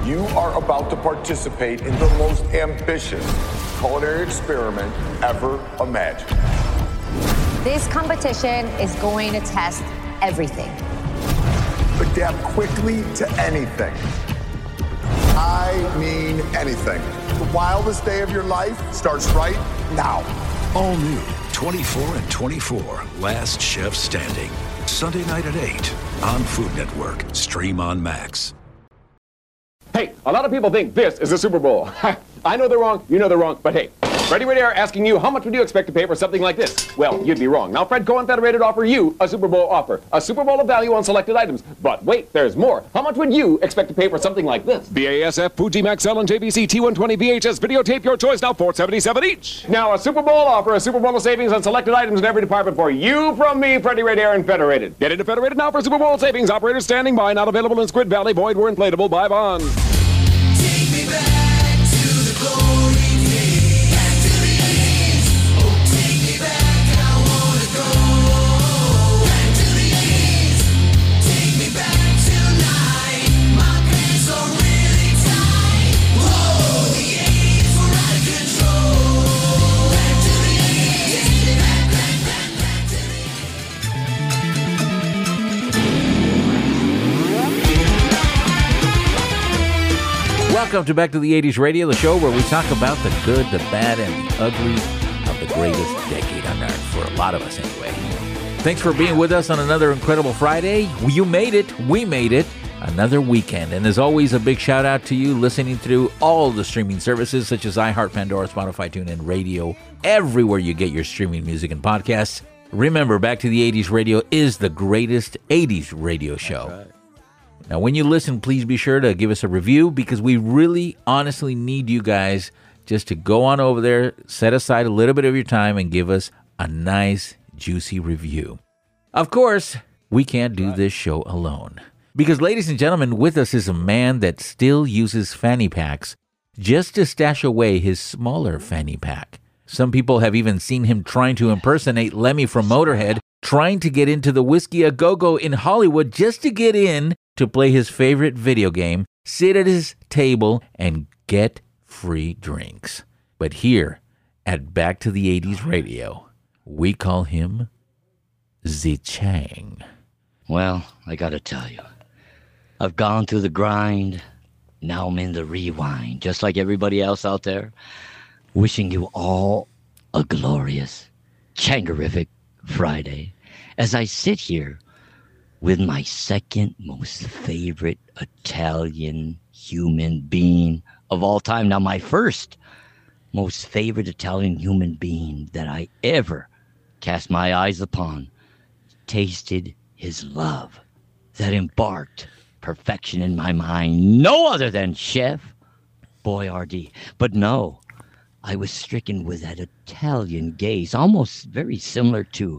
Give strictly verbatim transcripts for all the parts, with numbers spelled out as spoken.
You are about to participate in the most ambitious culinary experiment ever imagined. This competition is going to test everything. Adapt quickly to anything. I mean anything. The wildest day of your life starts right now. All new, twenty-four and twenty-four, Last Chef Standing. Sunday night at eight on Food Network. Stream on Max. Hey, a lot of people think this is a Super Bowl. I know they're wrong, you know they're wrong, but hey, Freddie Radier asking you, how much would you expect to pay for something like this? Well, you'd be wrong. Now, Fred Cohen Federated offer you a Super Bowl offer. A Super Bowl of value on selected items. But wait, there's more. How much would you expect to pay for something like this? B A S F, Fuji Max L, and J V C T one twenty V H S videotape, your choice, now four seventy-seven each. Now, a Super Bowl offer, a Super Bowl of savings on selected items in every department for you from me, Freddie Radier and Federated. Get into Federated now for Super Bowl savings. Operators standing by, not available in Squid Valley. Void were inflatable. Buy bond. Take me back to the glory days, back to the eighties. Oh, take me back, I wanna go back to the eighties. Take me back tonight, my pants are really tight. Whoa, the eighties were out of control. Back to the eighties, take me back, back, back, back to the Welcome to Back to the eighties Radio, the show where we talk about the good, the bad, and the ugly of the greatest decade on earth, for a lot of us anyway. Thanks for being with us on another incredible Friday. You made it. We made it. Another weekend. And as always, a big shout out to you listening through all the streaming services such as iHeart, Pandora, Spotify, TuneIn, Radio, everywhere you get your streaming music and podcasts. Remember, Back to the eighties Radio is the greatest eighties radio show. That's right. Now, when you listen, please be sure to give us a review because we really, honestly need you guys just to go on over there, set aside a little bit of your time, and give us a nice, juicy review. Of course, we can't do this show alone because, ladies and gentlemen, with us is a man that still uses fanny packs just to stash away his smaller fanny pack. Some people have even seen him trying to impersonate Lemmy from Motorhead, trying to get into the Whiskey A Go-Go in Hollywood just to get in to play his favorite video game, sit at his table, and get free drinks. But here at Back to the eighties Radio, we call him Z Chang. Well, I gotta tell you, I've gone through the grind, now I'm in the rewind, just like everybody else out there. Wishing you all a glorious, changerific Friday as I sit here with my second most favorite Italian human being of all time. Now, my first most favorite Italian human being that I ever cast my eyes upon tasted his love that embarked perfection in my mind. No other than Chef Boyardee. But no, I was stricken with that Italian gaze, almost very similar to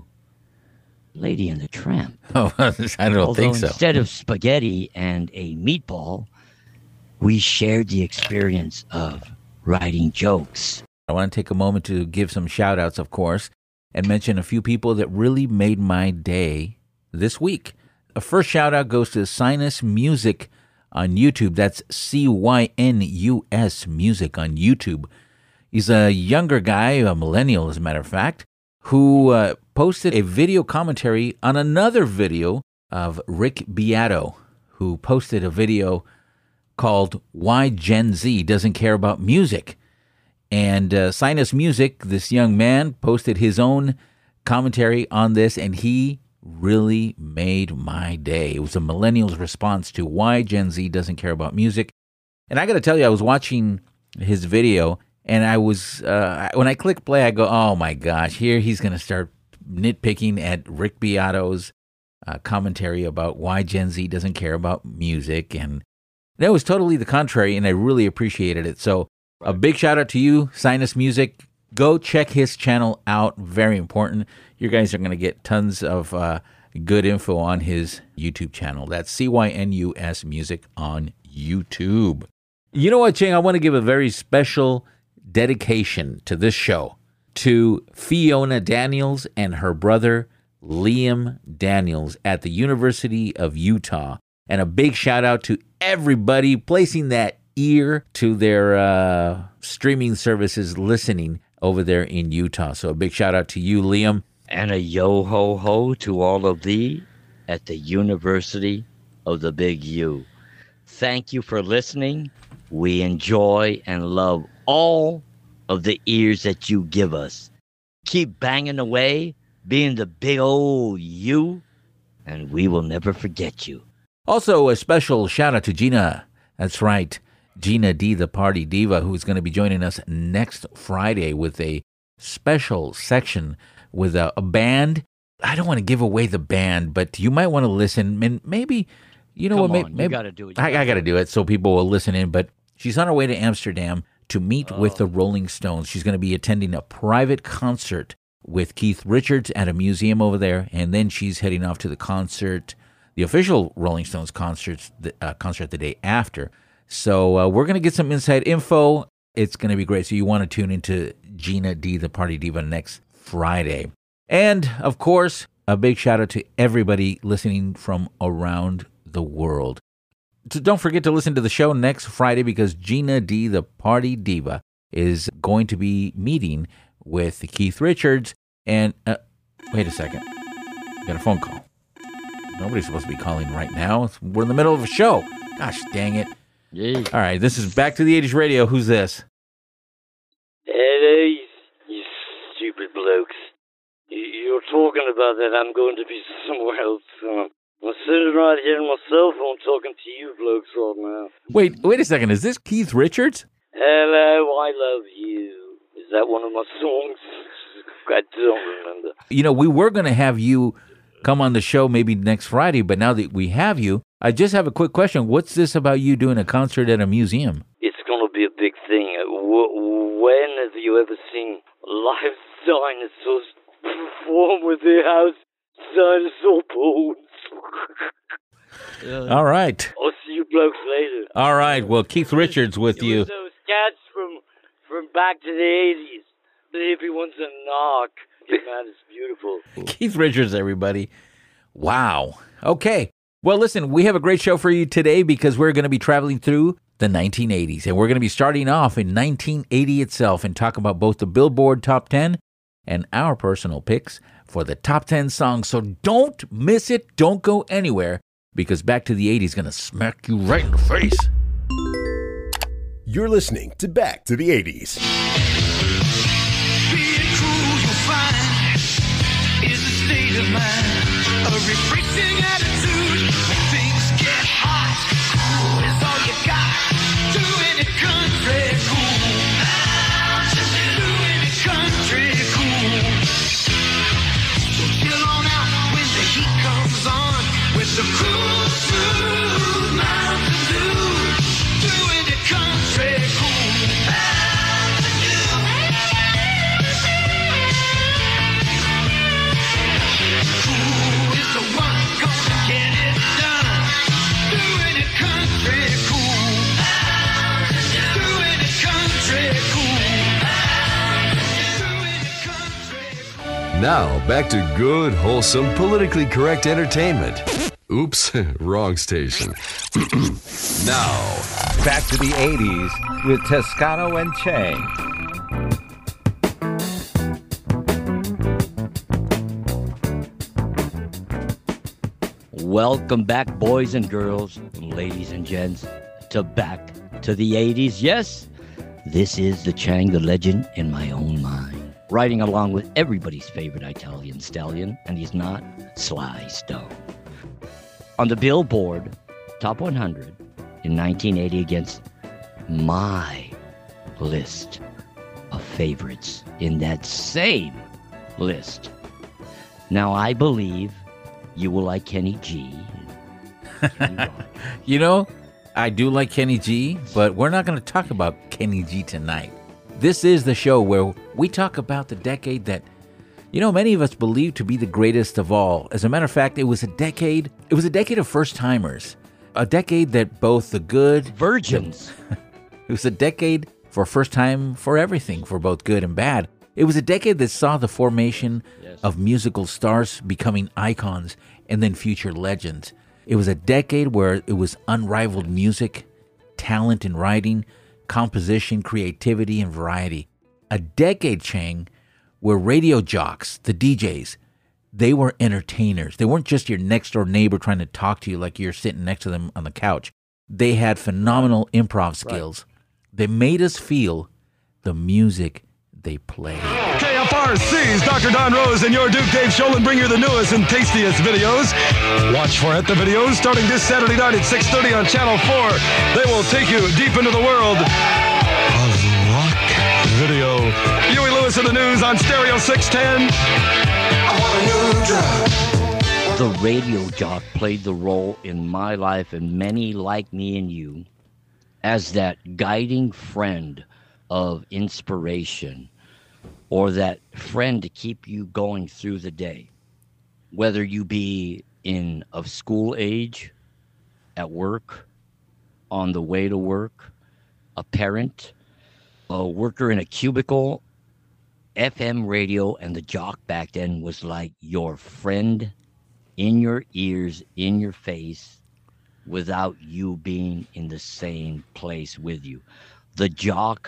Lady and the Tramp. Oh, I don't Although think so. Instead of spaghetti and a meatball, we shared the experience of writing jokes. I want to take a moment to give some shout outs, of course, and mention a few people that really made my day this week. A first shout out goes to Sinus Music on YouTube. That's C Y N U S Music on YouTube. He's a younger guy, a millennial as a matter of fact, who uh, posted a video commentary on another video of Rick Beato, who posted a video called Why Gen Z Doesn't Care About Music. And uh, Sinus Music, this young man, posted his own commentary on this, and he really made my day. It was a millennial's response to why Gen Z doesn't care about music. And I got to tell you, I was watching his video, and I was, uh, when I click play, I go, oh my gosh, here he's going to start nitpicking at Rick Beato's uh, commentary about why Gen Z doesn't care about music. And that was totally the contrary, and I really appreciated it. So a big shout out to you, Sinus Music. Go check his channel out. Very important. You guys are going to get tons of uh, good info on his YouTube channel. That's C Y N U S Music on YouTube. You know what, Ching? I want to give a very special dedication to this show to Fiona Daniels and her brother Liam Daniels at the University of Utah. And a big shout out to everybody placing that ear to their uh, streaming services listening over there in Utah. So a big shout out to you, Liam. And a yo-ho-ho to all of thee at the University of the Big U. Thank you for listening. We enjoy and love all of the ears that you give us. Keep banging away, being the big old U, and we will never forget you. Also, a special shout out to Gina. That's right. Gina D, the Party Diva, who's going to be joining us next Friday with a special section with a, a band. I don't want to give away the band, but you might want to listen. And maybe, you know Come what? May, on, you maybe gotta do it. You I, gotta I got to do do it so people will listen in. But she's on her way to Amsterdam to meet Oh. with the Rolling Stones. She's going to be attending a private concert with Keith Richards at a museum over there, and then she's heading off to the concert, the official Rolling Stones concerts, the, uh, concert the day after. So uh, we're going to get some inside info. It's going to be great. So you want to tune into Gina D, the Party Diva, next Friday. And, of course, a big shout out to everybody listening from around the world. So don't forget to listen to the show next Friday because Gina D, the Party Diva, is going to be meeting with Keith Richards. And, uh, wait a second. Got a phone call. Nobody's supposed to be calling right now. We're in the middle of a show. Gosh dang it. Yeah. All right, this is Back to the eighties Radio. Who's this? Hello, you, you stupid blokes. You, you're talking about that I'm going to be somewhere else. Uh, I'm sitting right here on my cell phone talking to you blokes right now. Wait, wait a second. Is this Keith Richards? Hello, I love you. Is that one of my songs? I don't remember. You know, we were going to have you come on the show maybe next Friday, but now that we have you, I just have a quick question. What's this about you doing a concert at a museum? It's going to be a big thing. Uh, w- when have you ever seen live dinosaurs perform with their house dinosaur bones? All right. I'll see you blokes later. All right. Well, Keith Richards with It you. was those cats from from back to the eighties. The hippie ones a knock. Yeah, man, it's beautiful. Keith Richards, everybody. Wow. Okay. Well, listen, we have a great show for you today because we're going to be traveling through the nineteen eighties. And we're going to be starting off in nineteen eighty itself and talk about both the Billboard Top ten and our personal picks for the top ten songs. So don't miss it. Don't go anywhere because Back to the eighties is going to smack you right in the face. You're listening to Back to the eighties. Being cruel, you'll find, is a state of mind. A refreshing attitude when things get hot. Cool is all you got. Doing it country cool. Doing it country cool. So chill on out when the heat comes on with the cool, smooth Mountain Dew. Doing it country cool. Cool is the one gonna get it done. Doing it country cool. Doing it country cool. Doing it country cool. Now, back to good, wholesome, politically correct entertainment. Oops, wrong station. Now, Back to the eighties with Toscano and Chang. Welcome back, boys and girls, ladies and gents, to Back to the eighties. Yes, this is the Chang, the legend in my own mind. Riding along with everybody's favorite Italian stallion, and he's not Sly Stone. On the Billboard Top one hundred in nineteen eighty against my list of favorites in that same list. Now, I believe you will like Kenny G. You know, I do like Kenny G, but we're not going to talk about Kenny G tonight. This is the show where we talk about the decade that, you know, many of us believe to be the greatest of all. As a matter of fact, it was a decade, it was a decade of first-timers. A decade that both the good... Virgins. The, it was a decade for first time for everything, for both good and bad. It was a decade that saw the formation Yes. of musical stars becoming icons and then future legends. It was a decade where it was unrivaled music, talent in writing, composition, creativity, and variety. A decade, Chang, where radio jocks, the D Js, they were entertainers. They weren't just your next door neighbor trying to talk to you like you're sitting next to them on the couch. They had phenomenal improv skills. Right. They made us feel the music they played. K F R C's Doctor Don Rose and your Duke Dave Sholin bring you the newest and tastiest videos. Watch for it, the videos starting this Saturday night at six thirty on Channel four. They will take you deep into the world of rock video. Huey Lewis in the news on Stereo six ten. I want a new drug. The radio jock played the role in my life and many like me and you as that guiding friend of inspiration, or that friend to keep you going through the day, whether you be in of school age, at work, on the way to work, a parent, a worker in a cubicle. F M radio and the jock back then was like your friend in your ears, in your face, without you being in the same place with you. The jock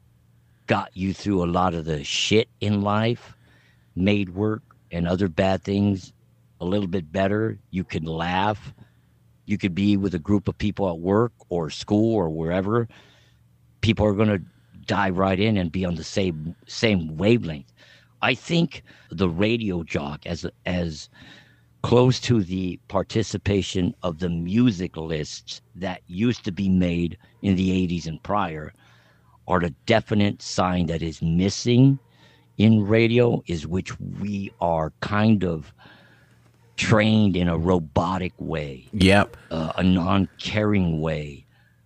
got you through a lot of the shit in life, made work and other bad things a little bit better. You could laugh. You could be with a group of people at work or school or wherever. People are going to dive right in and be on the same same wavelength. I think the radio jock, as as close to the participation of the music lists that used to be made in the eighties and prior, are the definite sign that is missing in radio, is which we are kind of trained in a robotic way. Yep. Uh, a non-caring way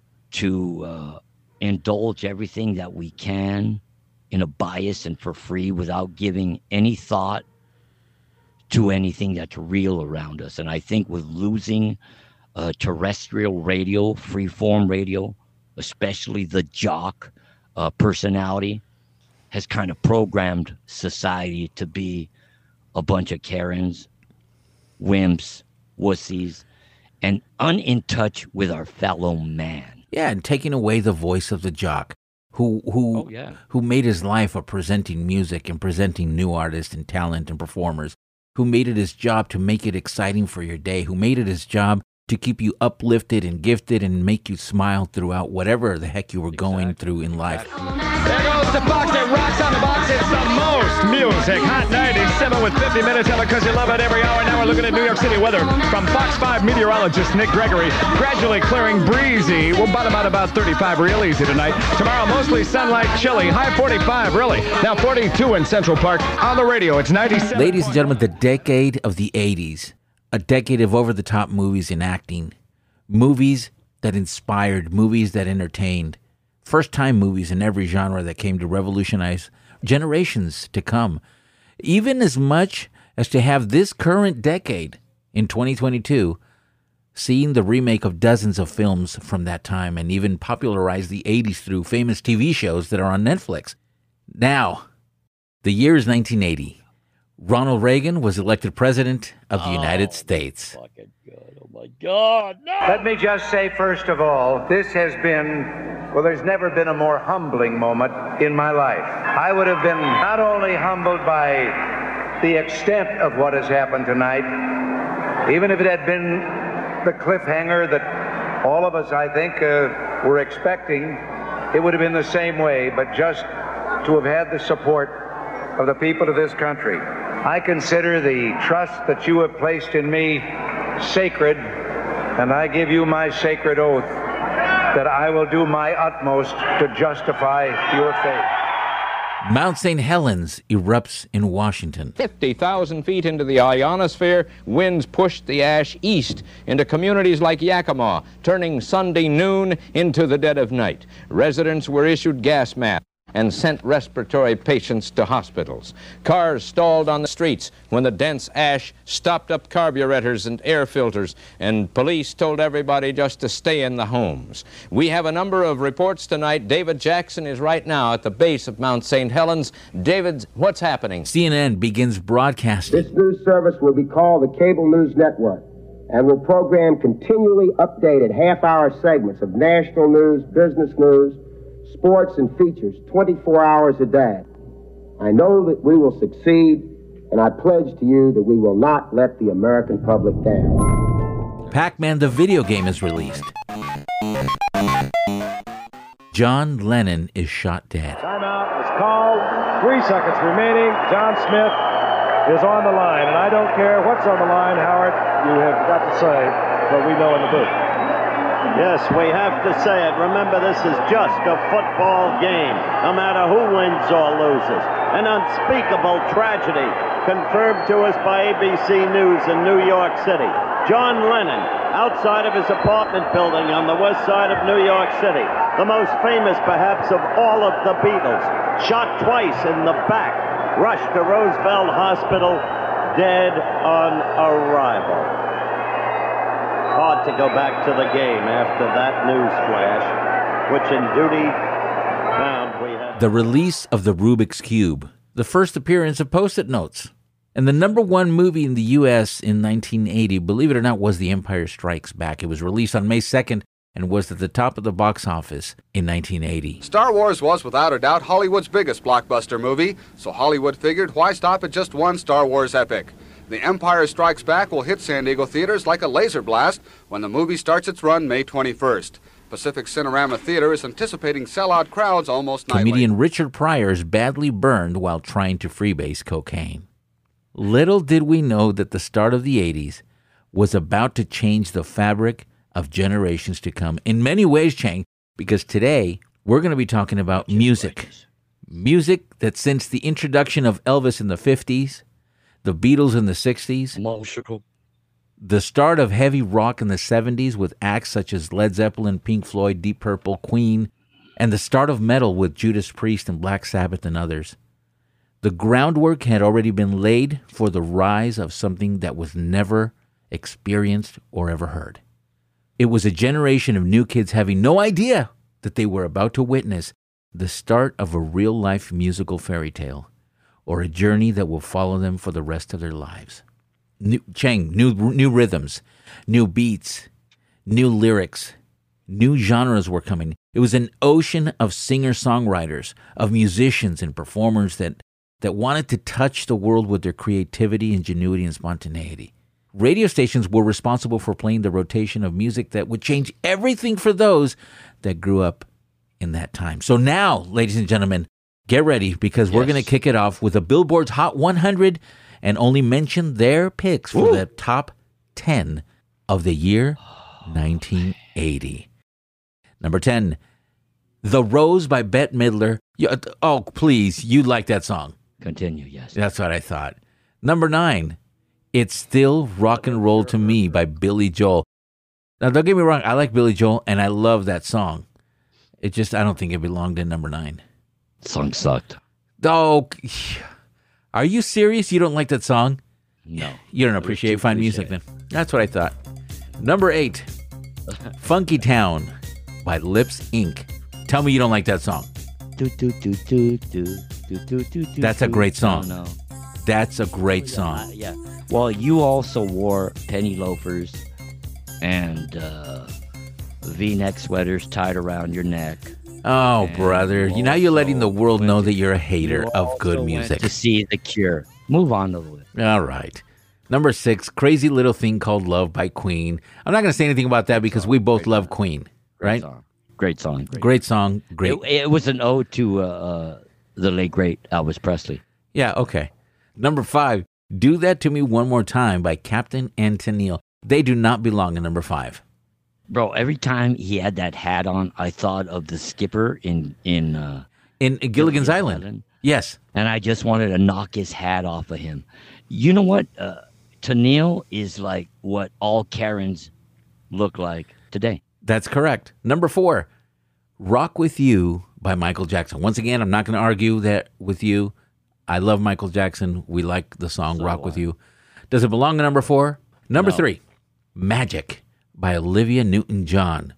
to uh, indulge everything that we can in a bias and for free without giving any thought to anything that's real around us. And I think with losing uh, terrestrial radio, free-form radio, especially the jock uh, personality, has kind of programmed society to be a bunch of Karens, wimps, wussies, and unin touch with our fellow man. Yeah, and taking away the voice of the jock, who who oh, yeah. who made his life of presenting music and presenting new artists and talent and performers, who made it his job to make it exciting for your day, who made it his job to keep you uplifted and gifted and make you smile throughout whatever the heck you were exactly. going through in life. There goes the box that rocks on the box. It's the most music. Hot ninety-seven with fifty minutes of it because you love it every hour. Now we're looking at New York City weather from Fox five meteorologist Nick Gregory. Gradually clearing, breezy. We'll bottom out about thirty-five real easy tonight. Tomorrow, mostly sunlight, chilly. High forty-five, really. Now forty-two in Central Park. On the radio, it's ninety-seven. Ladies and gentlemen, the decade of the eighties. A decade of over-the-top movies and acting. Movies that inspired, movies that entertained. First-time movies in every genre that came to revolutionize generations to come. Even as much as to have this current decade, in twenty twenty-two, seeing the remake of dozens of films from that time and even popularize the eighties through famous T V shows that are on Netflix. Now, the year is nineteen eighty. Ronald Reagan was elected president of the oh, United States. Fucking good. Oh my God, no! Let me just say, first of all, this has been, well, there's never been a more humbling moment in my life. I would have been not only humbled by the extent of what has happened tonight, even if it had been the cliffhanger that all of us, I think, uh, were expecting, it would have been the same way, but just to have had the support of the people of this country. I consider the trust that you have placed in me sacred, and I give you my sacred oath that I will do my utmost to justify your faith. Mount Saint Helens erupts in Washington. fifty thousand feet into the ionosphere, winds pushed the ash east into communities like Yakima, turning Sunday noon into the dead of night. Residents were issued gas masks and sent respiratory patients to hospitals. Cars stalled on the streets when the dense ash stopped up carburetors and air filters, and police told everybody just to stay in the homes. We have a number of reports tonight. David Jackson is right now at the base of Mount Saint Helens. David, what's happening? C N N begins broadcasting. This news service will be called the Cable News Network. and will program continually updated half-hour segments of national news, business news, sports, and features twenty-four hours a day. I know that we will succeed, and I pledge to you that we will not let the American public down. Pac-Man the video game is released. John Lennon is shot dead. Timeout is called. Three seconds remaining. John Smith is on the line, and I don't care what's on the line, Howard. You have got to say what we know in the booth. Yes, we have to say it. Remember, this is just a football game, no matter who wins or loses. An unspeakable tragedy confirmed to us by A B C News in New York City. John Lennon, outside of his apartment building on the west side of New York City, the most famous perhaps of all of the Beatles, shot twice in the back, rushed to Roosevelt Hospital, dead on arrival. Hard to go back to the game after that news flash, which in duty found we had. The release of the Rubik's Cube, the first appearance of Post-it notes. And the number one movie in the U S in nineteen eighty, believe it or not, was The Empire Strikes Back. It was released on May second and was at the top of the box office in nineteen eighty. Star Wars was without a doubt Hollywood's biggest blockbuster movie, so Hollywood figured why stop at just one Star Wars epic? The Empire Strikes Back will hit San Diego theaters like a laser blast when the movie starts its run May twenty-first. Pacific Cinerama Theater is anticipating sellout crowds almost nightly. Comedian Richard Pryor is badly burned while trying to freebase cocaine. Little did we know that the start of the eighties was about to change the fabric of generations to come. In many ways, Chang, because today we're going to be talking about music. Music that since the introduction of Elvis in the fifties, the Beatles in the sixties, the start of heavy rock in the seventies with acts such as Led Zeppelin, Pink Floyd, Deep Purple, Queen, and the start of metal with Judas Priest and Black Sabbath and others. The groundwork had already been laid for the rise of something that was never experienced or ever heard. It was a generation of new kids having no idea that they were about to witness the start of a real-life musical fairy tale or a journey that will follow them for the rest of their lives. New, Chang, new, new rhythms, new beats, new lyrics, new genres were coming. It was an ocean of singer-songwriters, of musicians and performers that that wanted to touch the world with their creativity, ingenuity, and spontaneity. Radio stations were responsible for playing the rotation of music that would change everything for those that grew up in that time. So now, ladies and gentlemen, get ready because yes. we're going to kick it off with a Billboard's Hot one hundred and only mention their picks for Ooh. the top ten of the year nineteen eighty. Number ten, The Rose by Bette Midler. Oh, please, you like that song. Continue, yes. That's what I thought. Number nine, It's Still Rock and Roll to Me by Billy Joel. Now, don't get me wrong, I like Billy Joel, and I love that song. It just, I don't think it belonged in number nine. Song sucked. Oh, are you serious? You don't like that song? No. You don't appreciate fine music then. That's what I thought. Number eight, Funky Town by Lips Incorporated. Tell me you don't like that song. Do, do, do, do, do, do, do, do, That's a great song. No, no. That's a great yeah, song. Yeah. Well, you also wore penny loafers and uh, V-neck sweaters tied around your neck. Oh, and brother. You now you're letting the world know that you're a hater you of good music. To see The Cure. Move on to the list. All right. Number six, Crazy Little Thing Called Love by Queen. I'm not going to say anything about that because we both love Queen, right? Great song. Great, great song. Great. It, it was an ode to uh, uh, the late, great Elvis Presley. Yeah, okay. Number five, Do That To Me One More Time by Captain and Tennille. They do not belong in number five. Bro, every time he had that hat on, I thought of the skipper in... In, uh, in, in Gilligan's Island. Island. Yes. And I just wanted to knock his hat off of him. You know what? Uh, Tennille is like what all Karens look like today. That's correct. Number four, Rock With You by Michael Jackson. Once again, I'm not going to argue that with you. I love Michael Jackson. We like the song so Rock With You. Does it belong to number four? Number no. three, Magic by Olivia Newton-John.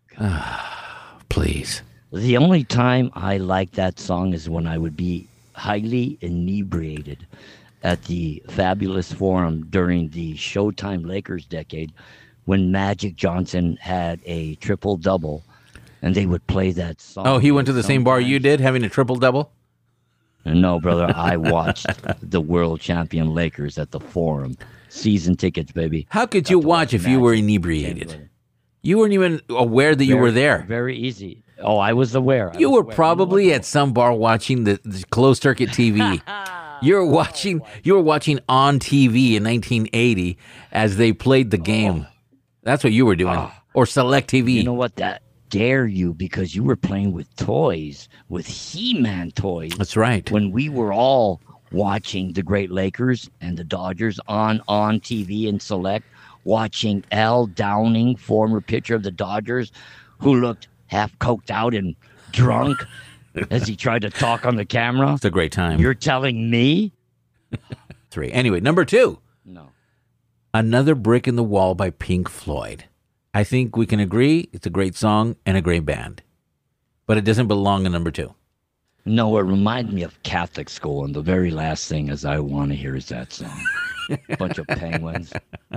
Ah, please. The only time I like that song is when I would be highly inebriated at the Fabulous Forum during the Showtime Lakers decade when Magic Johnson had a triple-double, and they would play that song. Oh, he went to the same bar you did, having a triple-double? No, brother, I watched the world champion Lakers at the Forum. Season tickets, baby. How could you watch if you were inebriated? You weren't even aware that you Very- were there. Very easy. Oh, I was aware. I You was were aware. probably at some bar watching the, the closed circuit T V. You were watching. You were watching on T V in nineteen eighty as they played the game. That's what you were doing, or Select T V. You know what? That dare you, because you were playing with toys, with He-Man toys. That's right. When we were all watching the great Lakers and the Dodgers on on T V and Select, watching Al Downing, former pitcher of the Dodgers, who looked half coked out and drunk as he tried to talk on the camera. It's a great time. You're telling me? Three. Anyway, number two. No. Another Brick in the Wall by Pink Floyd. I think we can agree it's a great song and a great band, but it doesn't belong in number two. No, it reminded me of Catholic school, and the very last thing is I want to hear is that song. Bunch of penguins.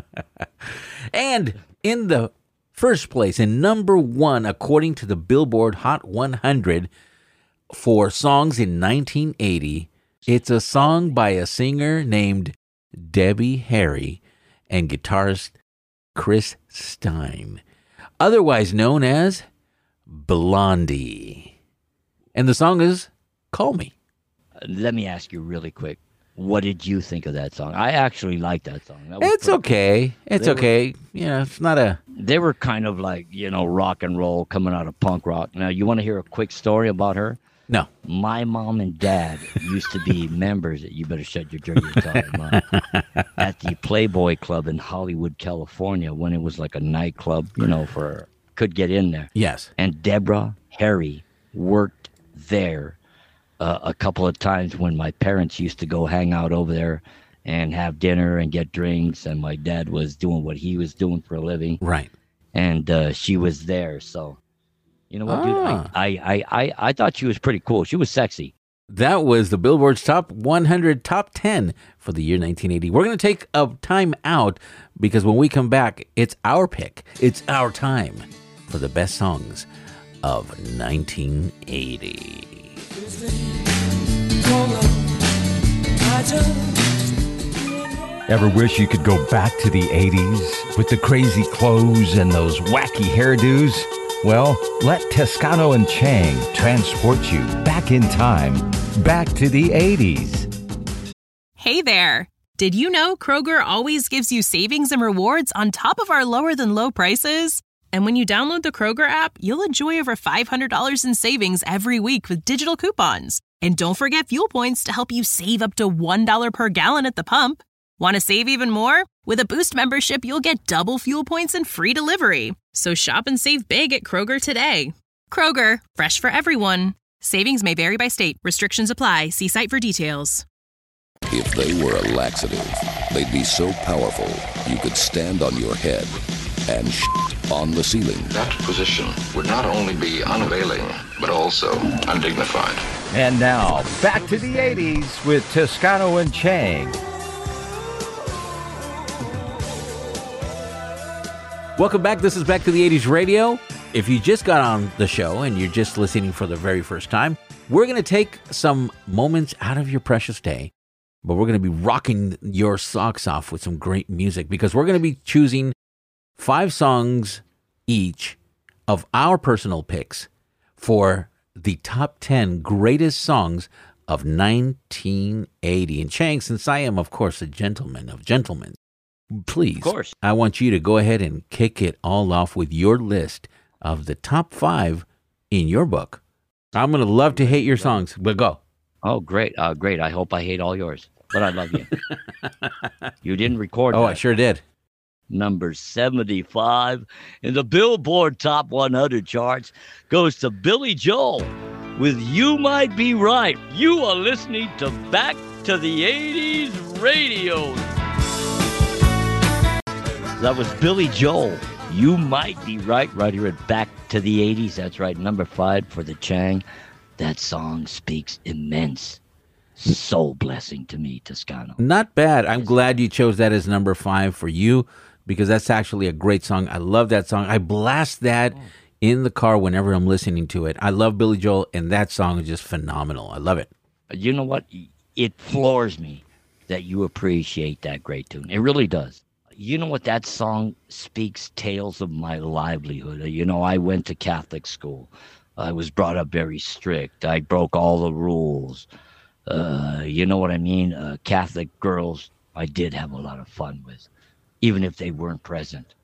And in the first place, in number one, according to the Billboard Hot one hundred for songs in nineteen eighty, it's a song by a singer named Debbie Harry and guitarist Chris Stein, otherwise known as Blondie. And the song is Call Me. Let me ask you really quick. What did you think of that song? I actually like that song. That was It's pretty okay. cool. It's They were- okay. You know, it's not a... They were kind of like, you know, rock and roll coming out of punk rock. Now, you want to hear a quick story about her? No. My mom and dad used to be members, you better shut your dirty talking mouth, at the Playboy Club in Hollywood, California, when it was like a nightclub, you know, for, could get in there. Yes. And Deborah Harry worked there uh, a couple of times when my parents used to go hang out over there and have dinner and get drinks, and my dad was doing what he was doing for a living. Right. And uh, she was there, so you know what, dude? Ah. I, I, I, I thought she was pretty cool. She was sexy. That was the Billboard's Top one hundred, Top ten for the year nineteen eighty. We're going to take a time out because when we come back, it's our pick. It's our time for the best songs of nineteen eighty. Ever wish you could go back to the eighties with the crazy clothes and those wacky hairdos? Well, let Toscano and Chang transport you back in time, back to the eighties. Hey there! Did you know Kroger always gives you savings and rewards on top of our lower than low prices? And when you download the Kroger app, you'll enjoy over five hundred dollars in savings every week with digital coupons. And don't forget fuel points to help you save up to one dollar per gallon at the pump. Want to save even more? With a Boost membership, you'll get double fuel points and free delivery. So shop and save big at Kroger today. Kroger, fresh for everyone. Savings may vary by state. Restrictions apply. See site for details. If they were a laxative, they'd be so powerful you could stand on your head and shit on the ceiling. That position would not only be unavailing, but also undignified. And now, back to the eighties with Toscano and Chang. Welcome back. This is Back to the eighties Radio. If you just got on the show and you're just listening for the very first time, we're going to take some moments out of your precious day, but we're going to be rocking your socks off with some great music because we're going to be choosing five songs each of our personal picks for the top ten greatest songs of nineteen eighty. And Chang, since I am, of course, a gentleman of gentlemen, please, Of course. I want you to go ahead and kick it all off with your list of the top five in your book. I'm going to love to hate your songs, but go. Oh, great. Uh, great. I hope I hate all yours, but I love you. You didn't record Oh, that. I sure did. Number seventy-five in the Billboard Top one hundred charts goes to Billy Joel with You Might Be Right. You are listening to Back to the eighties Radio. That was Billy Joel. You Might Be Right, right here at Back to the eighties. That's right, number five for the Chang. That song speaks immense soul blessing to me, Toscano. Not bad. I'm glad you chose that as number five for you because that's actually a great song. I love that song. I blast that in the car whenever I'm listening to it. I love Billy Joel, and that song is just phenomenal. I love it. You know what? It floors me that you appreciate that great tune. It really does. You know what? That song speaks tales of my livelihood. You know, I went to Catholic school. I was brought up very strict. I broke all the rules. Uh, you know what I mean? Uh, Catholic girls, I did have a lot of fun with, even if they weren't present.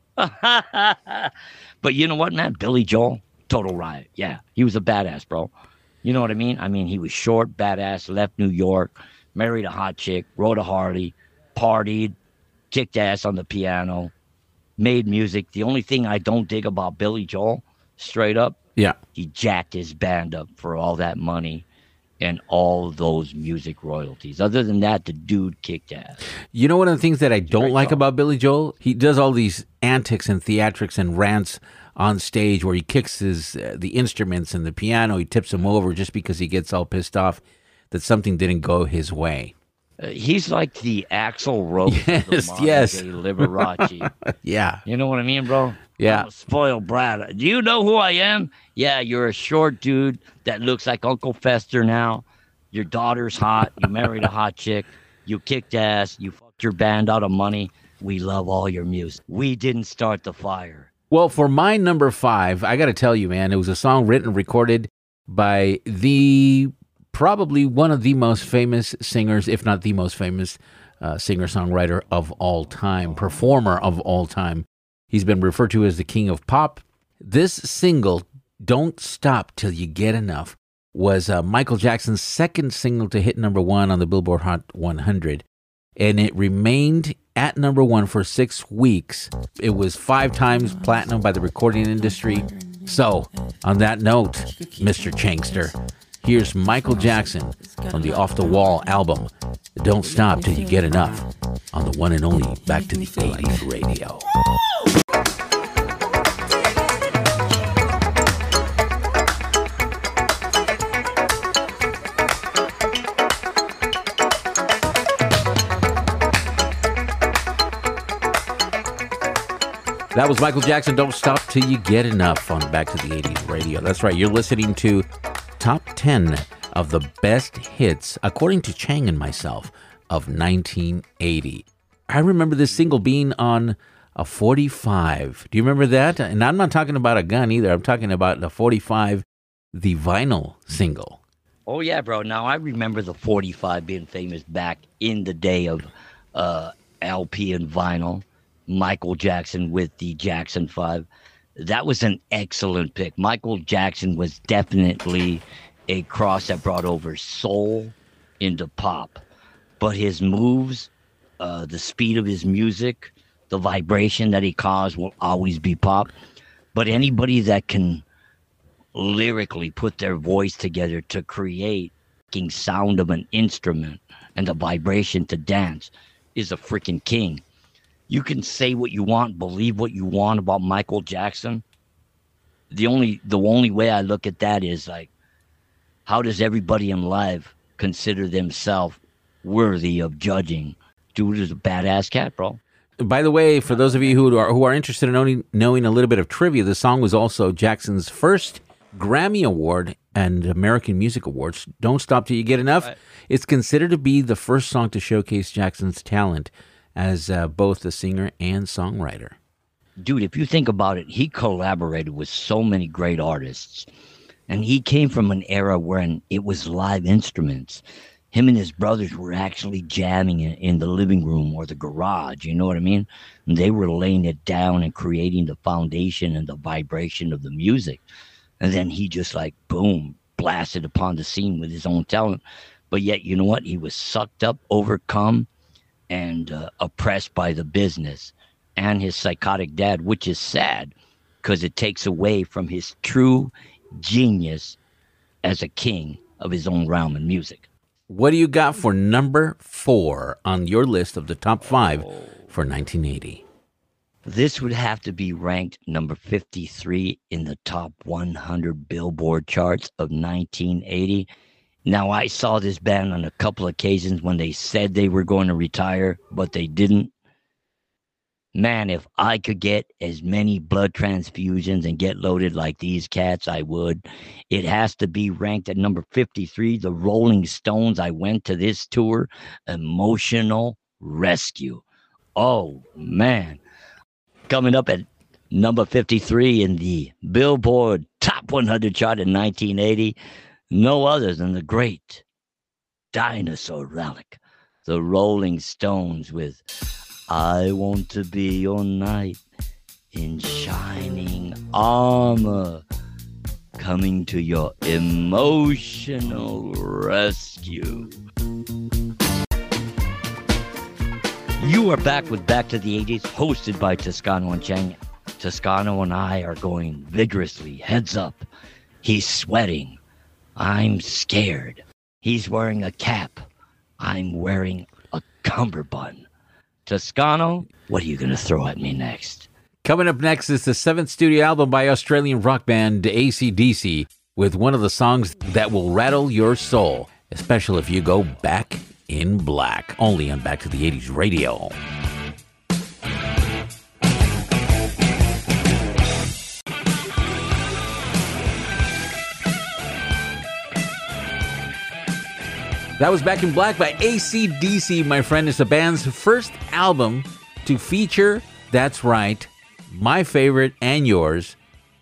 But you know what, man? Billy Joel, total riot. Yeah, he was a badass, bro. You know what I mean? I mean, he was short, badass, left New York, married a hot chick, rode a Harley, partied, kicked ass on the piano, made music. The only thing I don't dig about Billy Joel, straight up, yeah, he jacked his band up for all that money and all those music royalties. Other than that, the dude kicked ass. You know, one of the things that I don't like about Billy Joel, he does all these antics and theatrics and rants on stage where he kicks his uh, the instruments and the piano. He tips them over just because he gets all pissed off that something didn't go his way. Uh, he's like the Axl Rose Yes, of the modern yes. day Liberace. Yeah. You know what I mean, bro? Yeah. I'm a spoiled brat. Do you know who I am? Yeah, you're a short dude that looks like Uncle Fester now. Your daughter's hot. You married a hot chick. You kicked ass. You fucked your band out of money. We love all your music. We didn't start the fire. Well, for my number five, I got to tell you, man, it was a song written and recorded by the probably one of the most famous singers, if not the most famous uh, singer-songwriter of all time, performer of all time. He's been referred to as the king of pop. This single, Don't Stop Till You Get Enough, was uh, Michael Jackson's second single to hit number one on the Billboard Hot one hundred. And it remained at number one for six weeks. It was five times platinum by the recording industry. So, on that note, Mister Changster, here's Michael Jackson from the Off the Wall album, Don't Stop Till You Get Enough, on the one and only Back to the eighties radio. That was Michael Jackson, Don't Stop Till You Get Enough on Back to the eighties radio. That's right, you're listening to Top ten of the best hits, according to Chang and myself, of nineteen eighty. I remember this single being on a forty-five. Do you remember that? And I'm not talking about a gun either. I'm talking about the forty-five, the vinyl single. Oh, yeah, bro. Now, I remember the forty-five being famous back in the day of uh, L P and vinyl. Michael Jackson with the Jackson five. That was an excellent pick. Michael Jackson was definitely a cross that brought over soul into pop. But his moves, uh, the speed of his music, the vibration that he caused will always be pop. But anybody that can lyrically put their voice together to create the sound of an instrument and the vibration to dance is a freaking king. You can say what you want, believe what you want about Michael Jackson. The only the only way I look at that is like, how does everybody in life consider themselves worthy of judging? Dude is a badass cat, bro. By the way, for those of you who are who are interested in knowing, knowing a little bit of trivia, the song was also Jackson's first Grammy Award and American Music Awards. Don't Stop Till You Get Enough. Right. It's considered to be the first song to showcase Jackson's talent as uh, both a singer and songwriter. Dude, if you think about it, he collaborated with so many great artists. And he came from an era when it was live instruments. Him and his brothers were actually jamming in, in the living room or the garage, you know what I mean? And they were laying it down and creating the foundation and the vibration of the music. And then he just like, boom, blasted upon the scene with his own talent. But yet, you know what? He was sucked up, overcome, and uh, oppressed by the business and his psychotic dad, which is sad because it takes away from his true genius as a king of his own realm in music. What do you got for number four on your list of the top five for nineteen eighty? This would have to be ranked number fifty-three in the top one hundred Billboard charts of nineteen eighty. Now, I saw this band on a couple occasions when they said they were going to retire, but they didn't. Man, if I could get as many blood transfusions and get loaded like these cats, I would. It has to be ranked at number fifty-three. The Rolling Stones, I went to this tour. Emotional Rescue. Oh, man. Coming up at number fifty-three in the Billboard Top one hundred chart in nineteen eighty. No other than the great dinosaur relic, the Rolling Stones, with I Want to Be Your Knight in Shining Armor, coming to your emotional rescue. You are back with Back to the eighties, hosted by Toscano and Chang. Toscano and I are going vigorously, heads up. He's sweating. I'm scared. He's wearing a cap. I'm wearing a cummerbund. Toscano, what are you going to throw at me next? Coming up next is the seventh studio album by Australian rock band A C D C, with one of the songs that will rattle your soul, especially if you go back in black, only on Back to the eighties Radio. That was Back in Black by A C D C, my friend. It's the band's first album to feature, that's right, my favorite and yours,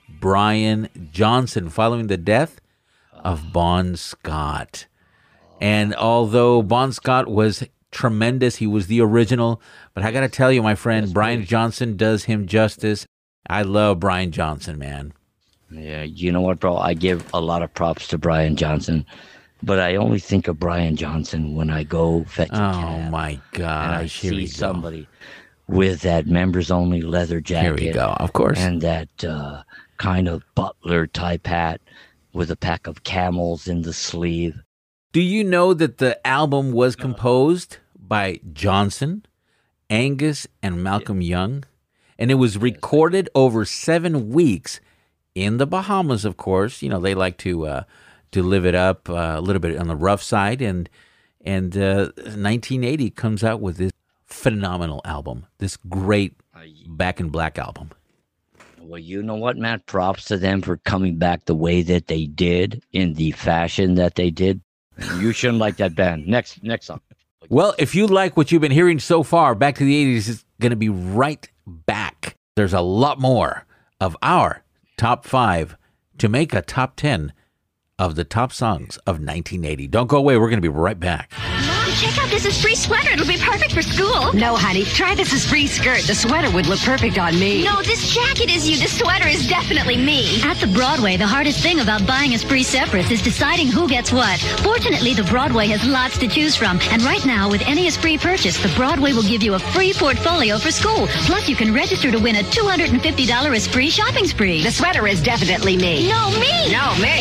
Brian Johnson, following the death of Bon Scott. And although Bon Scott was tremendous, he was the original, but I got to tell you, my friend, Brian Johnson does him justice. I love Brian Johnson, man. Yeah, you know what, bro? I give a lot of props to Brian Johnson. But I only think of Brian Johnson when I go fetch a cab. Oh, my gosh. And I Here we see go. somebody with that members-only leather jacket. Here we go, of course. And that uh, kind of butler-type hat with a pack of Camels in the sleeve. Do you know that the album was composed by Johnson, Angus, and Malcolm Young? And it was recorded over seven weeks in the Bahamas, of course. You know, they like to... Uh, to live it up uh, a little bit on the rough side, and and uh, nineteen eighty comes out with this phenomenal album, this great Back in Black album. Well, you know what, Matt? Props to them for coming back the way that they did, in the fashion that they did. You shouldn't like that band. Next, next song. Well, if you like what you've been hearing so far, Back to the eighties is going to be right back. There's a lot more of our top five to make a top ten of the top songs of nineteen eighty. Don't go away. We're going to be right back. Mom, check out this is free sweater. It'll be perfect for school. No, honey. Try this is free skirt. The sweater would look perfect on me. No, this jacket is you. This sweater is definitely me. At the Broadway, the hardest thing about buying a spree separates is deciding who gets what. Fortunately, the Broadway has lots to choose from. And right now, with any Esprit purchase, the Broadway will give you a free portfolio for school. Plus, you can register to win a two hundred fifty dollars Esprit shopping spree. The sweater is definitely me. No, me. No, me.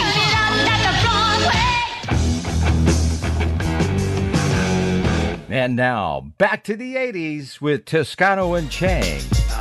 And now, back to the eighties with Toscano and Chang.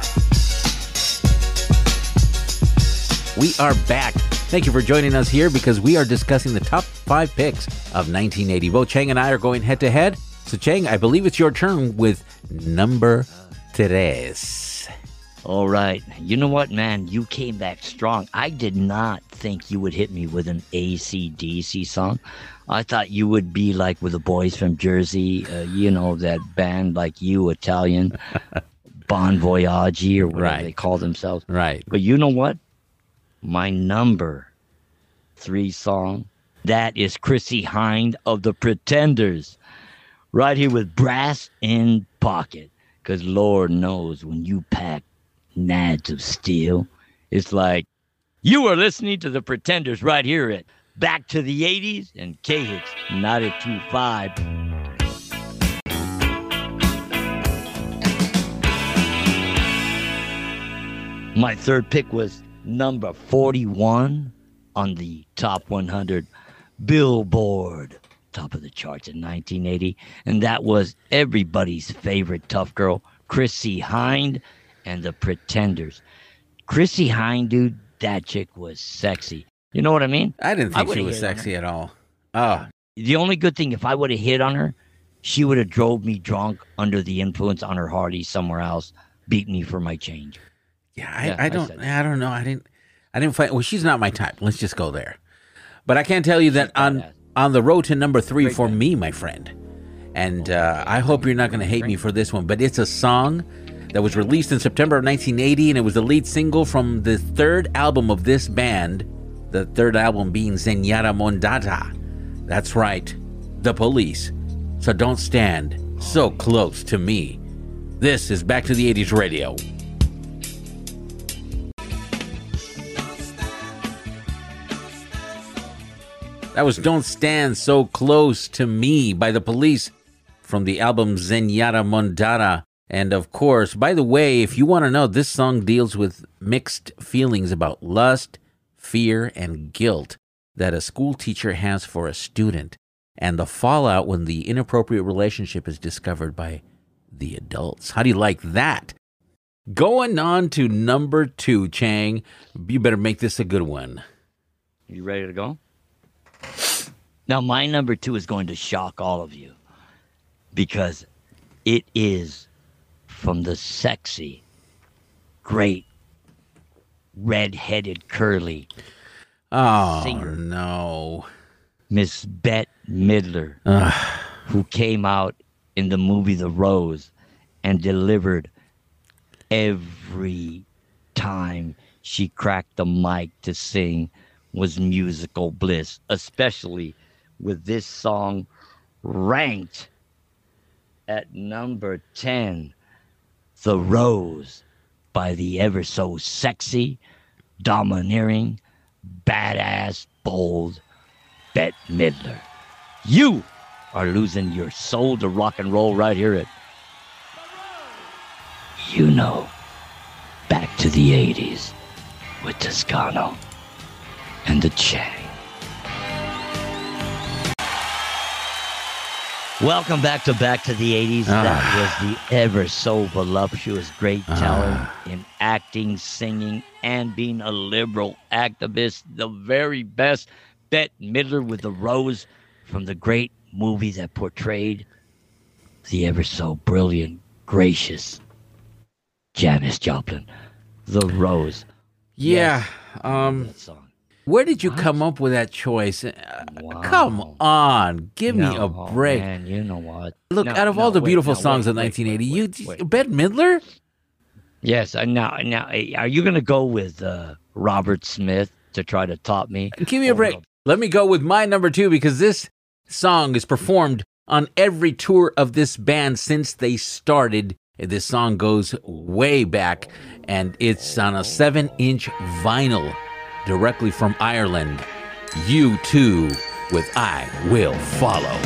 We are back. Thank you for joining us here because we are discussing the top five picks of nineteen eighty. Both Chang and I are going head to head. So, Chang, I believe it's your turn with number tres. All right. You know what, man? You came back strong. I did not think you would hit me with an A C D C song. I thought you would be like with the boys from Jersey, uh, you know, that band like you, Italian, Bon Voyage, or whatever Right. they call themselves. Right. But you know what? My number three song, that is Chrissie Hynde of the Pretenders. Right here with Brass in Pocket. Because Lord knows when you pack nads of steel, it's like you are listening to the Pretenders right here at Back to the eighties and K-Hits ninety-two point five. My third pick was number forty-one on the top one hundred Billboard, top of the charts in nineteen eighty, and that was everybody's favorite tough girl, Chrissie Hynde and the Pretenders. Chrissie Hynde, dude, that chick was sexy. You know what I mean? I didn't think she would've was hit on her. sexy at all. Oh, the only good thing, if I would have hit on her, she would have drove me drunk under the influence on her Hardy somewhere else, beat me for my change. Yeah, I, Yeah, I I don't. said I, don't know. I didn't. I didn't find. Well, she's not my type. Let's just go there. But I can tell you that on on the road to number three for me, my friend, and uh, I hope you're not going to hate me for this one, but it's a song that was released in September of nineteen eighty, and it was the lead single from the third album of this band. The third album being Zenyatta Mondatta. That's right, The Police. So don't stand so close to me. This is Back to the eighties Radio. That was Don't Stand So Close to Me by The Police from the album Zenyatta Mondatta. And of course, by the way, if you want to know, this song deals with mixed feelings about lust, fear, and guilt that a school teacher has for a student, and the fallout when the inappropriate relationship is discovered by the adults. How do you like that? Going on to number two, Chang. You better make this a good one. You ready to go? Now, my number two is going to shock all of you because it is from the sexy, great, red-headed curly Oh, singer, no. Miss Bette Midler, who came out in the movie The Rose and delivered every time she cracked the mic to sing was musical bliss, especially with this song ranked at number ten, The Rose by the ever so sexy, domineering, badass, bold Bette Midler. You are losing your soul to rock and roll right here at, you know, Back to the eighties with Toscano and the Chang. Welcome back to Back to the eighties. Ah. That was the ever so voluptuous, great talent Ah. in acting, singing, and being a liberal activist. The very best. Bette Midler with The Rose from the great movie that portrayed the ever so brilliant, gracious Janis Joplin. The Rose. Yeah. Um, where did you come up with that choice? Uh, Come on. Give me a No, break. man, you know what? Look, No, out of no, all the wait, beautiful no, songs wait, of wait, nineteen eighty, wait, you wait. Bette Midler? Yes, and now, now, are you going to go with uh, Robert Smith to try to top me? Give me a break. Let me go with my number two because this song is performed on every tour of this band since they started. This song goes way back, and it's on a seven-inch vinyl directly from Ireland. U two with I Will Follow.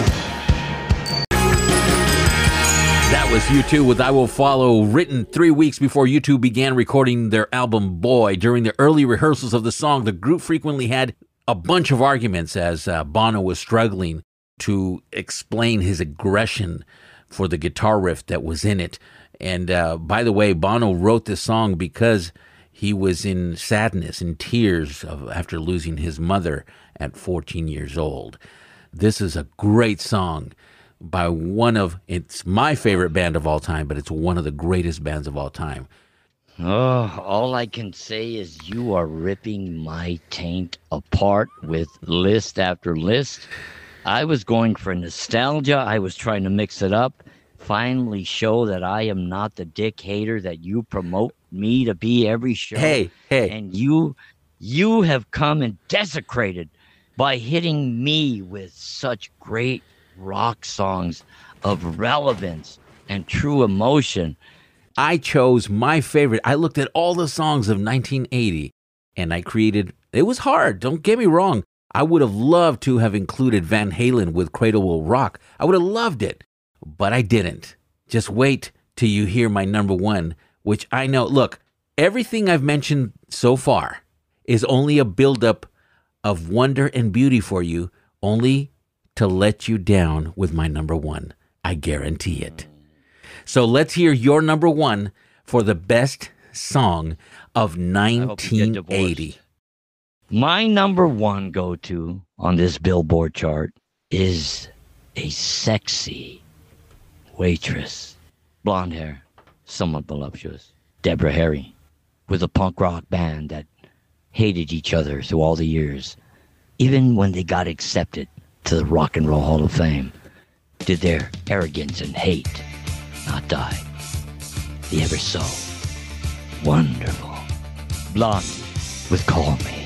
That was U two with I Will Follow, written three weeks before U two began recording their album Boy. During the early rehearsals of the song, the group frequently had a bunch of arguments as uh, Bono was struggling to explain his aggression for the guitar riff that was in it. And uh, by the way, Bono wrote this song because he was in sadness and tears of, after losing his mother at fourteen years old. This is a great song by one of, it's my favorite band of all time, but it's one of the greatest bands of all time. Oh, all I can say is you are ripping my taint apart with list after list. I was going for nostalgia. I was trying to mix it up. Finally show that I am not the dick hater that you promote me to be every show. Hey, hey. And you, you have come and desecrated by hitting me with such great rock songs of relevance and true emotion. I chose my favorite. I looked at all the songs of nineteen eighty and I created, it was hard, don't get me wrong. I would have loved to have included Van Halen with Cradle Will Rock. I would have loved it, but I didn't. Just wait till you hear my number one, which I know, look, everything I've mentioned so far is only a buildup of wonder and beauty for you, only to let you down with my number one. I guarantee it. So let's hear your number one for the best song of nineteen eighty. My number one go-to on this Billboard chart is a sexy waitress. Blonde hair, somewhat voluptuous. Deborah Harry, with a punk rock band that hated each other through all the years. Even when they got accepted to the Rock and Roll Hall of Fame, did their arrogance and hate not die? The ever so wonderful Blondie with Call Me.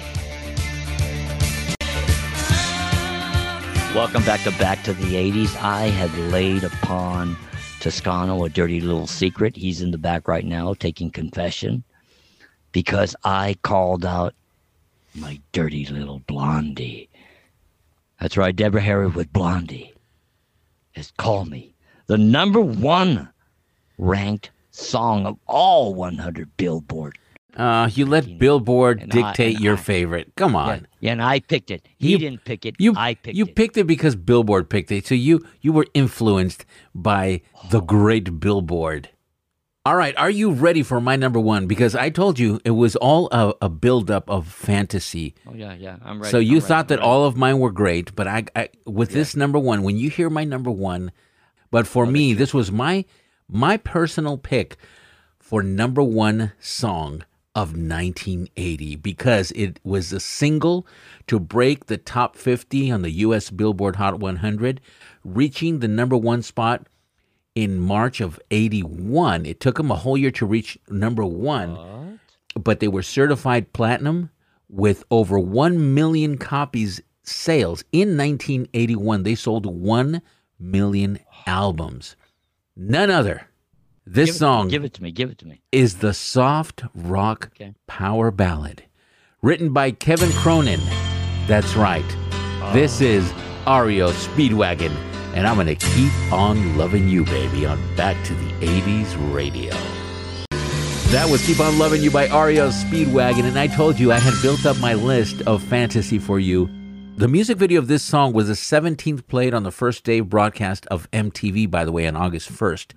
Welcome back to Back to the eighties. I had laid upon Toscano a dirty little secret. He's in the back right now taking confession because I called out my dirty little Blondie. That's right, Deborah Harry with Blondie is Call Me, the number one ranked song of all one hundred Billboard. Uh, you let Billboard And I- dictate and your I- favorite. Come on. Yeah, and I picked it. He You- didn't pick it. You, I picked you it. picked it because Billboard picked it. So you you were influenced by the great Billboard. All right, are you ready for my number one? Because I told you it was all a, a buildup of fantasy. Oh yeah, yeah, I'm ready. So you I'm thought ready, that I'm ready. all of mine were great, but I, I with this number one, when you hear my number one, but for me, this was my my personal pick for number one song of nineteen eighty because it was a single to break the top fifty on the U S Billboard Hot one hundred, reaching the number one spot in March of eighty-one. It took them a whole year to reach number one, but they were certified platinum with over one million copies sales. In nineteen eighty-one, they sold one million albums. None other. This Give it- song Give it to me. Give it to me. is the soft rock Okay. power ballad written by Kevin Cronin. That's right. This is R E O Speedwagon, and I'm going to keep on loving you, baby, on Back to the eighties radio. That was Keep On Loving You by R E O Speedwagon, and I told you I had built up my list of fantasy for you. The music video of this song was the seventeenth played on the first day broadcast of M T V, by the way, on August first.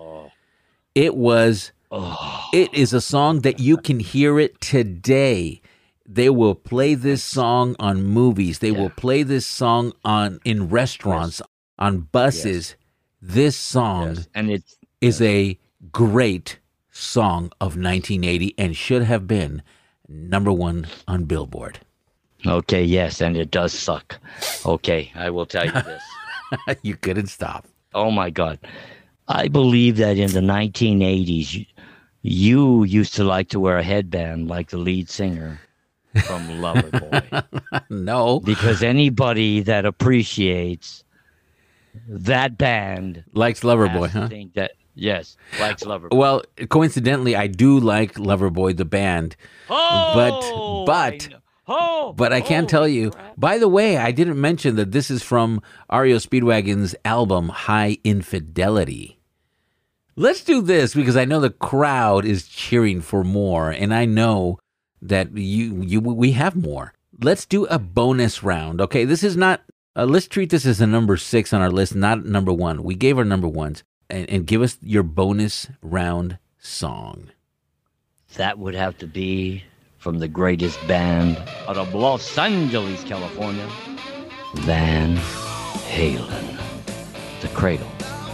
It was, it is a song that you can hear it today. They will play this song on movies. They will play this song on in restaurants, on buses. This song And it's is a great song of nineteen eighty and should have been number one on Billboard. okay, yes, and it does suck. Okay, I will tell you this. You couldn't stop. Oh my God. I believe that in the nineteen eighties, you, you used to like to wear a headband like the lead singer from Loverboy. No. Because anybody that appreciates that band Likes Loverboy, has to huh? think that, yes, likes Loverboy. Well, coincidentally, I do like Loverboy, the band. Oh, but, but, oh, but I can't tell you. By the way, I didn't mention that this is from R E O Speedwagon's album, High Infidelity. Let's do this because I know the crowd is cheering for more, and I know that you, you, we have more. Let's do a bonus round. Okay, this is not, uh, let's treat this as a number six on our list, not number one. We gave our number ones, and, and give us your bonus round song. That would have to be from the greatest band out of Los Angeles, California, Van Halen, The Cradle.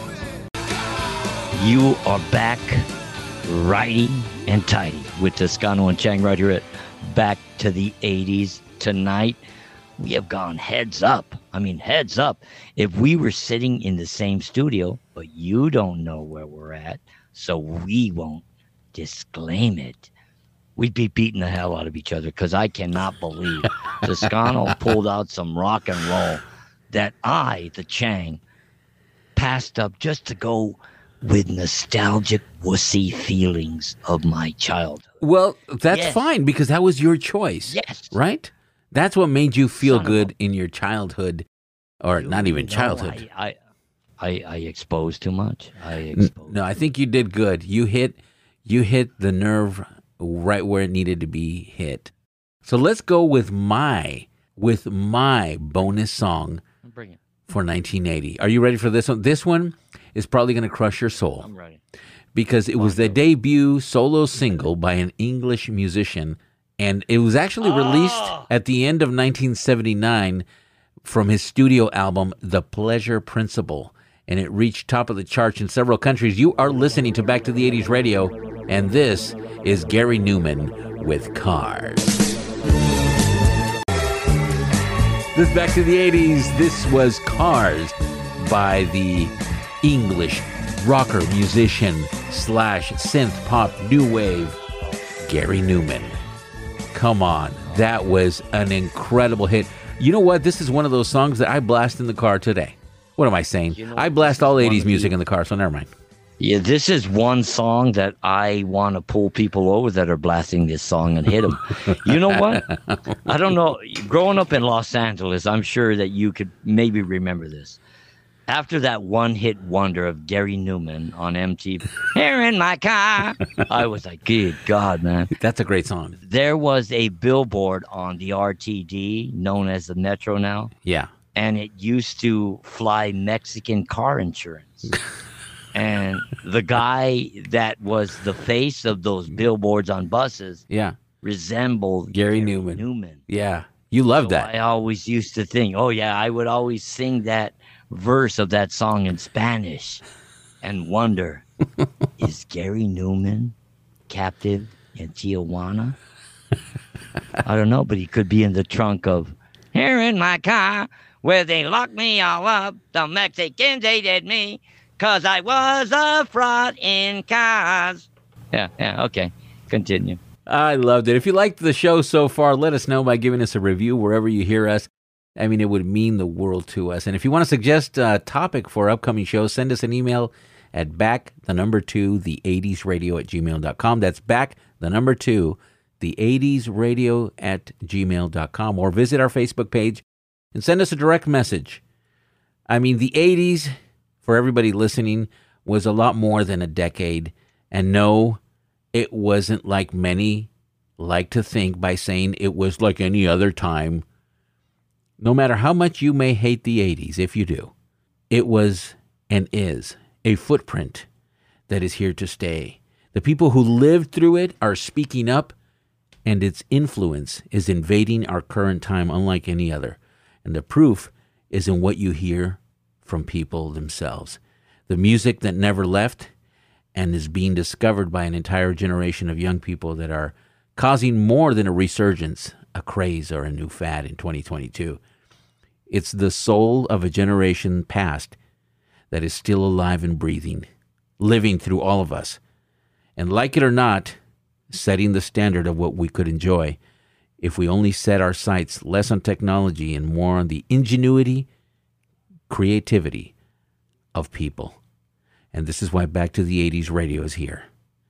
You are back, righty and tighty, with Toscano and Chang right here at Back to the eighties. Tonight, we have gone heads up. I mean, heads up. If we were sitting in the same studio, but you don't know where we're at, so we won't disclaim it, we'd be beating the hell out of each other because I cannot believe Toscano pulled out some rock and roll that I, the Chang, passed up just to go with nostalgic wussy feelings of my childhood. Well, that's Yes. fine because that was your choice. Yes. Right? That's what made you feel Son of good in your childhood, or not even No, childhood. I, I, I, I exposed too much. I N- exposed. No, I think you did good. You hit, you hit the nerve right where it needed to be hit. So let's go with my, with my bonus song Bring it. for nineteen eighty. Are you ready for this one? This one is probably going to crush your soul. I'm ready. Because it was the debut solo single by an English musician, and it was actually released Ah! at the end of nineteen seventy-nine from his studio album, The Pleasure Principle, and it reached top of the charts in several countries. You are listening to Back to the eighties Radio, and this is Gary Newman with Cars. This is Back to the eighties. This was Cars by the English rocker, musician, slash synth pop new wave, Gary Newman. Come on, that was an incredible hit. You know what? This is one of those songs that I blast in the car today. What am I saying? You know, I blast all eighties music in the car, so never mind. Yeah, this is one song that I want to pull people over that are blasting this song and hit them. You know what? I don't know. Growing up in Los Angeles, I'm sure that you could maybe remember this. After that one-hit wonder of Gary Newman on M T V, "Here in My Car," I was like, good God, man. That's a great song. There was a billboard on the R T D, known as the Metro now. Yeah. And it used to fly Mexican car insurance. And the guy that was the face of those billboards on buses yeah. resembled Gary, Gary Newman. Newman. Yeah. You loved so that. I always used to think, oh, yeah, I would always sing that verse of that song in Spanish and wonder, is Gary Newman captive in Tijuana? I don't know, but he could be in the trunk of "Here in My Car, where they locked me all up. The Mexicans hated me because I was a fraud in cars." Yeah, yeah, okay. Continue. I loved it. If you liked the show so far, let us know by giving us a review wherever you hear us. I mean, it would mean the world to us. And if you want to suggest a topic for upcoming shows, send us an email at back, the number two, the eighties radio at gmail dot com. That's back, the number two, the eighties radio at gmail dot com. Or visit our Facebook page and send us a direct message. I mean, the eighties, for everybody listening, was a lot more than a decade. And no, it wasn't like many like to think by saying it was like any other time. No matter how much you may hate the eighties, if you do, it was and is a footprint that is here to stay. The people who lived through it are speaking up, and its influence is invading our current time unlike any other. And the proof is in what you hear from people themselves. The music that never left and is being discovered by an entire generation of young people that are causing more than a resurgence, a craze, or a new fad in twenty twenty-two. It's the soul of a generation past that is still alive and breathing, living through all of us. And like it or not, setting the standard of what we could enjoy if we only set our sights less on technology and more on the ingenuity, creativity of people. And this is why Back to the eighties Radio is here.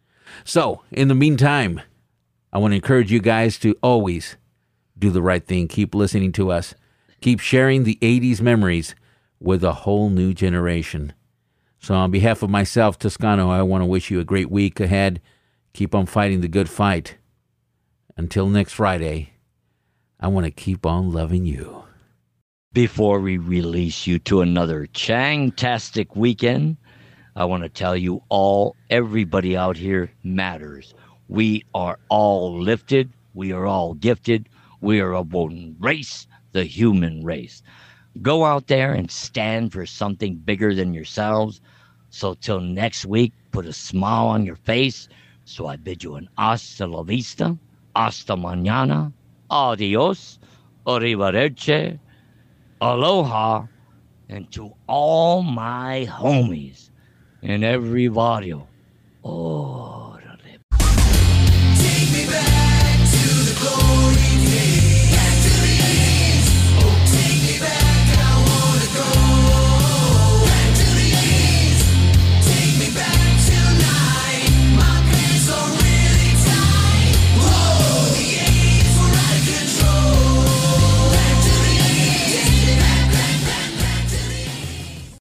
So, in the meantime, I want to encourage you guys to always do the right thing. Keep listening to us. Keep sharing the eighties memories with a whole new generation. So on behalf of myself, Toscano, I want to wish you a great week ahead. Keep on fighting the good fight. Until next Friday, I want to keep on loving you. Before we release you to another Chang-tastic weekend, I want to tell you all, everybody out here matters. We are all lifted. We are all gifted. We are of one race, the human race. Go out there and stand for something bigger than yourselves. So till next week, put a smile on your face. So I bid you an hasta la vista, hasta mañana, adios, arrivederci, aloha, and to all my homies in every barrio. Oh, take me back to the glory.